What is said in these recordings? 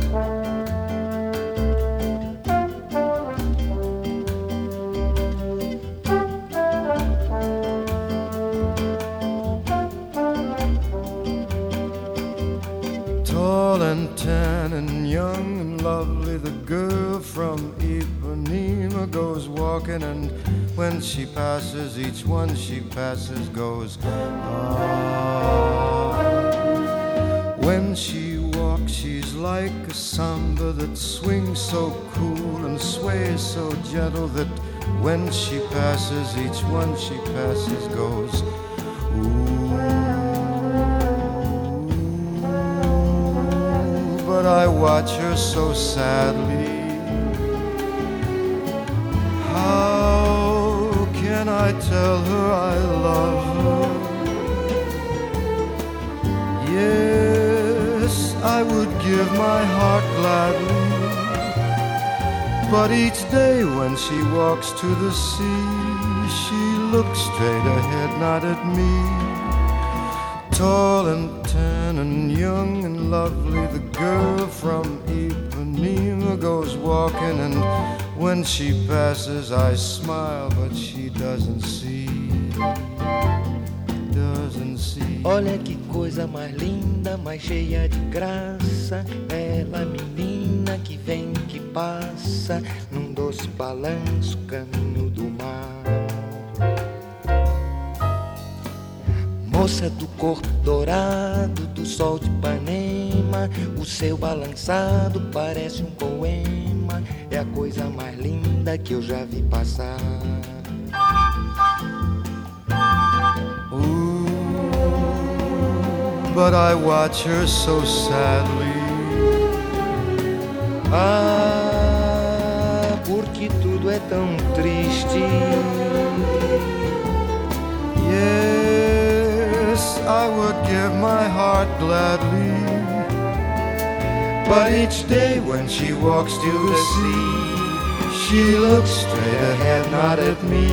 Tall and tan and young and lovely, the girl from Ipanema goes walking, and when she passes, each one she passes goes, ah. When she walks, she's like a samba that swings so cool and sways so gentle that when she passes, each one she passes goes, ooh. But I watch her so sadly. How can I tell her I love her? Yes, I would give my heart gladly, but each day when she walks to the sea, she looks straight ahead, not at me. Tall and tan and young and lovely, the girl from Ipanema goes walking, and when she passes I smile, but she doesn't see, doesn't see. Olha que coisa mais linda, mais cheia de graça, ela menina que vem, que passa, num doce balanço, caminho do mar. Moça do corpo dourado, do sol de Ipanema, o seu balançado parece um poema, é a coisa mais linda que eu já vi passar. Ooh, but I watch her so sadly. Ah, porque tudo é tão triste. Yes, I would give my heart gladly, but each day when she walks to the sea, she looks straight ahead, not at me.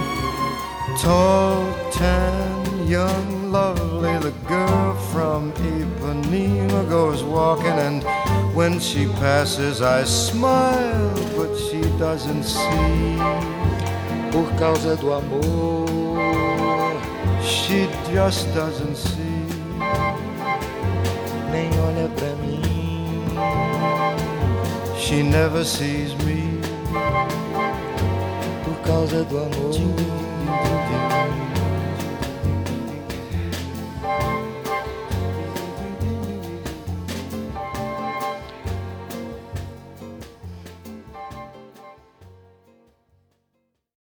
Tall, tan, young, lovely, the girl from Ipanema goes walking, and when she passes I smile, but she doesn't see. Por causa do amor, she just doesn't see. nem olha pra mim. She never sees me. Por causa do amor.